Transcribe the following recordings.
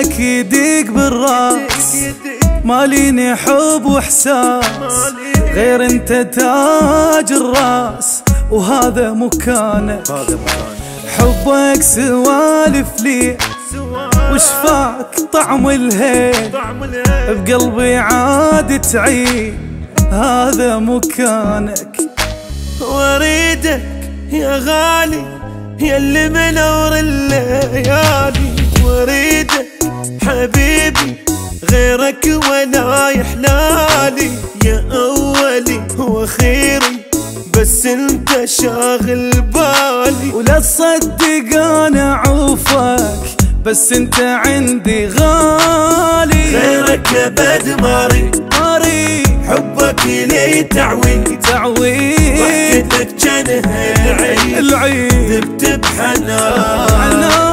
حبك يديق بالراس، ماليني حب واحساس غير انت تاج الراس، وهذا مكانك. حبك سوالف لي وشفاك طعم الهيل، بقلبي عاد تعيد هذا مكانك. واريدك يا غالي يا اللي منور الليالي، واريدك حبيبي غيرك ولا يحلالي، يا أولي واخيري بس انت شاغل بالي. ولا تصدق انا عوفك بس انت عندي غالي، غيرك ابد ماري حبك لي تعويد ضحكتك جنها العيد ذبت بحنانك.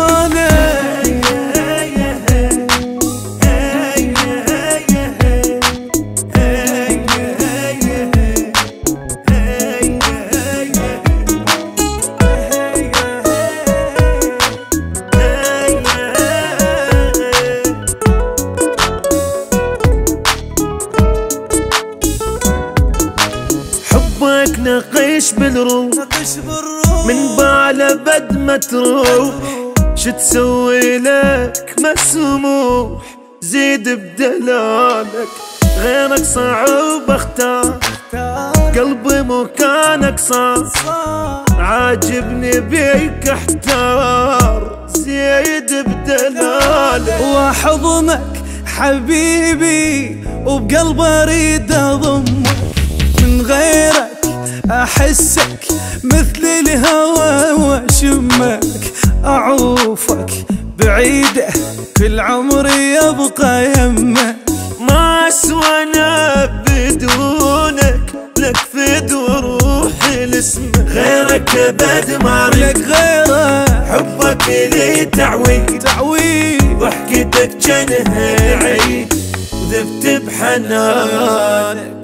حبك نقش بالروح من بعد بد ما تروح، شو تسوي لك مسموح زيد بدلالك. غيرك صعب اختار قلبي مكانك صار، عاجبني بيك احتار زيد بدلالك. واحضنك حبيبي وبقلبي اريد اضمك، من غيرك احسك مثل الهوى واشمك، اعوفك بعيده كل عمري يبقى يمك. ما اسوانا بدونك لك فد وروحي لاسمك، غيرك ابد ما لك غيره حبك لي تعويد ضحكتك جنها عيد ذبت بحنانك.